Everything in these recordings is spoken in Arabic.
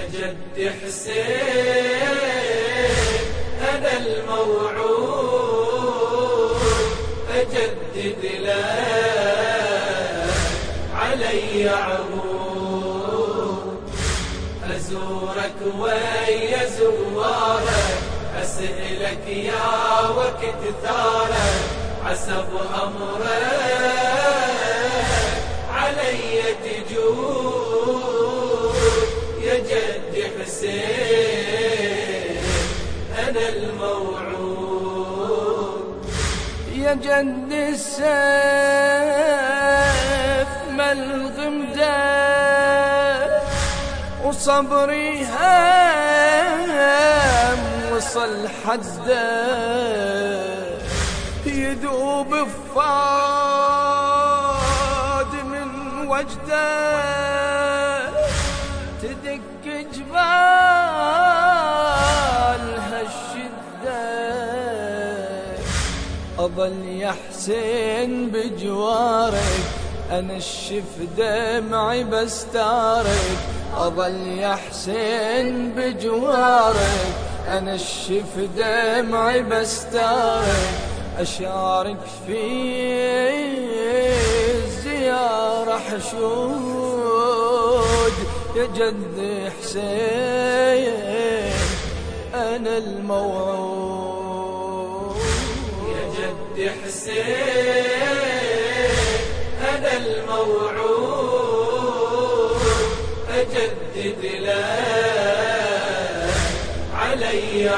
جد حسين أنا الموعود أجدد لك علي عهود أزورك ويا زوارك أسألك يا وقت ثارك عسب أمرك علي تجود يا جد حسين أنا الموعود يا جد السيف ملغمده وصبري هم وصل حده يذوب فاد من وجده تدق جبالها الشدة أظل يا حسين بجوارك أنشف دمعي بستارك أظل يا حسين بجوارك أنشف دمعي بستارك أشارك في الزيارة حشود يا جد حسين أنا الموعود يا جد حسين أنا الموعود أجدد لك علي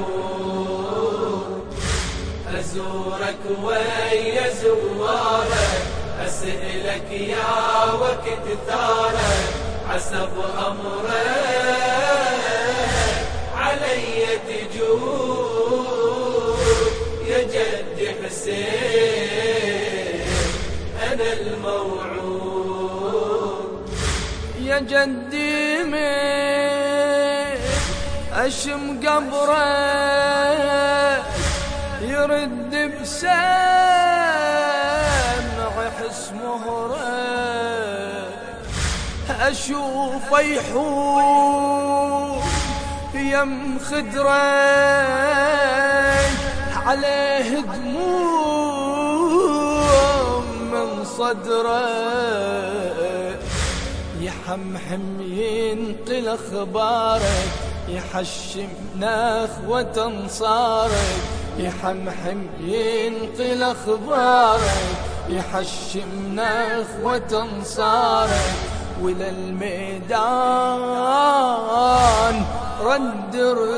عهود أزورك ويا زوارك أسألك يا وقت ثارك عسب أمرك علي تجود يا جد حسين أنا الموعود يا جدي من أشم قبره يرد بسمع حس مهره أشوف يحوم يم خدره عليه دموع من صدره يحمحم ينقل أخبارك يحشم نخوة انصارك يحمحم ينقل أخبارك يحشم نخوة انصارك ولا الميدان رد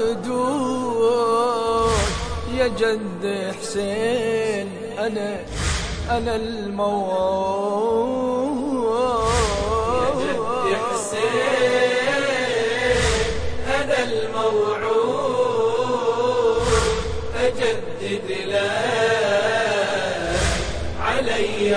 ردود يا جد حسين أنا الموعود يا جد حسين أنا الموعود أجدد لك علي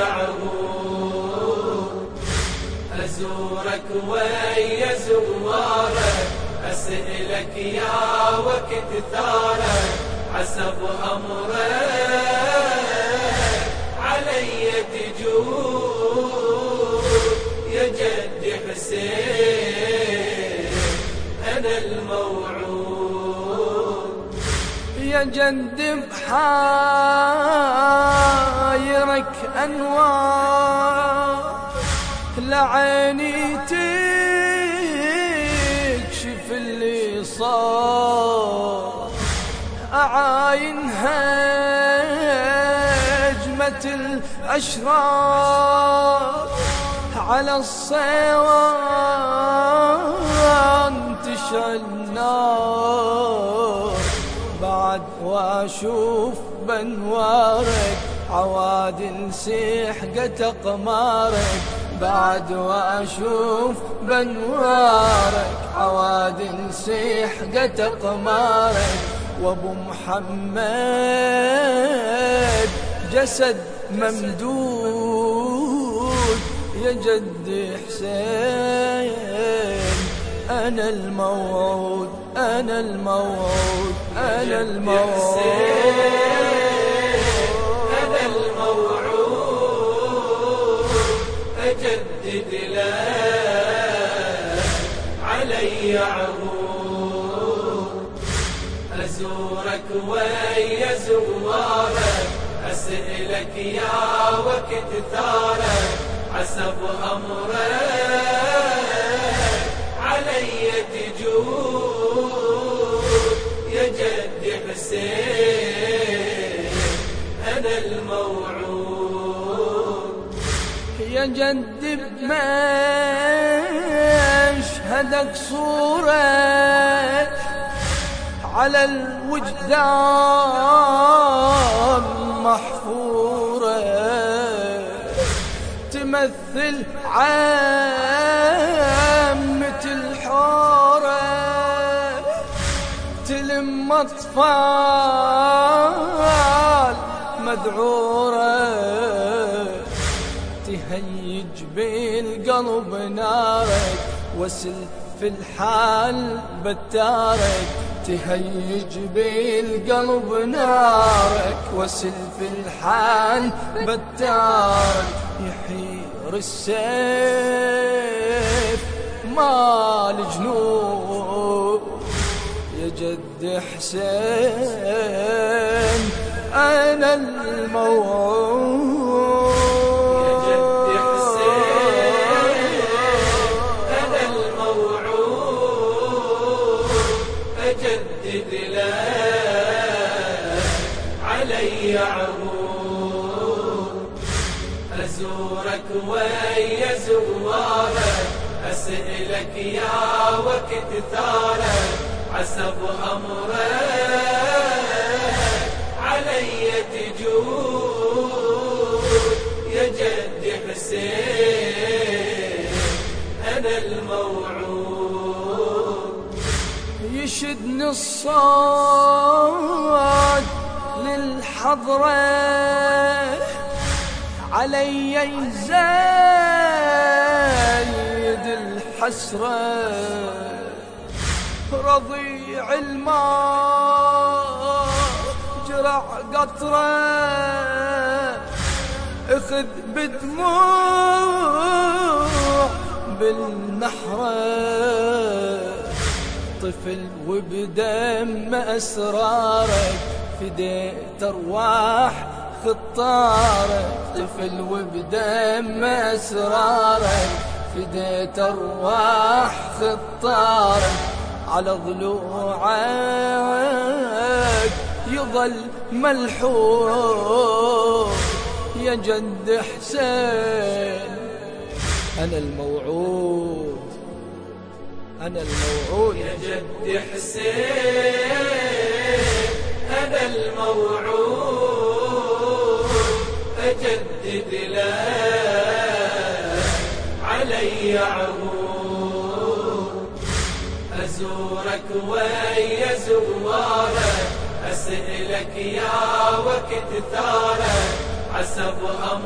عهود أزورك ويا زوارك أسألك يا وقت ثارك عسب أمرك علي تجود يا جد حسين أنا الموعود يا جد بحايرك أنوار لعيني تكشف اللي صار أعاين هجمة الأشرار على الصيوان تشعل النار بعد واشوف بنوارك عوادل سحقة أقمارك بعد واشوف بنوارك عوادل سحقة أقمارك وابو محمد جسد ممدود يا جد حسين أنا الموعود أنا الموعود أنا الموعود أنا الموعود أجدد لك علي عروض، أزورك ويا زوارك، أسألك يا وقت ثارك، حسب أمرك علي تجود، يا جد حسين أنا الموعود. يا جد بمشهدك صورك على الوجدان محفورة، تمثل عامة الحورة، تلم أطفال مذعورة، تهيج بالقلب نارك، وسل في الحال بتارك، تهيج بالقلب نارك، وسل في الحال بتارك، يحير السيف مال جنوب، يا جد حسين أنا الموعود. أجدد لك علي عروض، أزورك ويا زوارك، أسألك يا وقت ثارك، حسب أمرك علي تجود، يا جد حسين أنا الموعود. يشدني الصوت للحضرة علي يزايد الحسرة، رضيع الماء جرع قطرة، اخذ بدموع بالنحرة، طفل وبدم أسرارك، فديت أرواح خطارك، طفل وبدم أسرارك، فديت أرواح خطارك، على ضلوعك يظل ملحوظ، يا جد حسين أنا الموعود، أنا الموعود. يا جد حسين أنا الموعود، أجدد لك علي عروض، أزورك ويا زوارك، أسألك يا وقت ثارك، حسب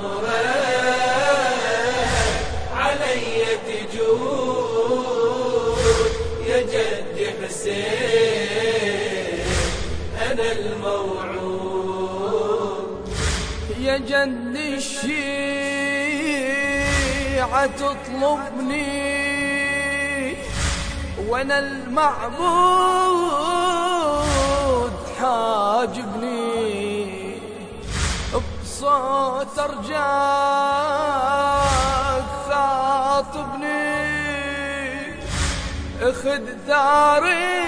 أمرك علي تجود، يا جد حسين أنا الموعود. يا جد الشيعة تطلبني وانا المعبود حاجبني، بصوت ارجاك خاطبني، اخذ ثاري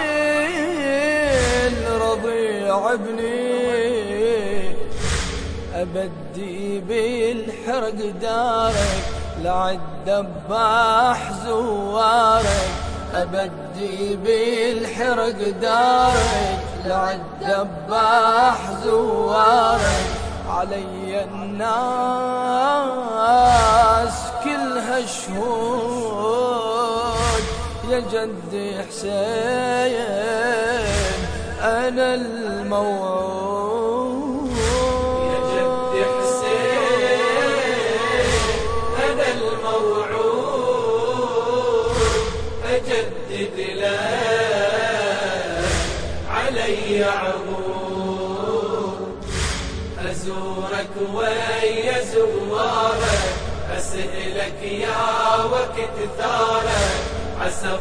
الرضيع ابني، أبدي بالحرق دارك لعد دباح زوارك، أبدي بالحرق دارك لعد دباح زوارك، علي الناس كلها شهود، يا جد حسين أنا الموعود. يا جد حسين أنا الموعود، أجدد لك علي عروض، أزورك ويا زوارك، أسألك يا وقت ثارك، حسب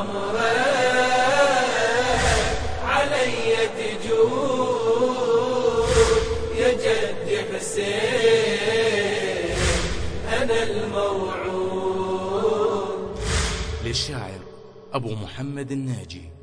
أمرك علي تجود يا جد حسين أنا الموعود. للشاعر أبو محمد الناجي.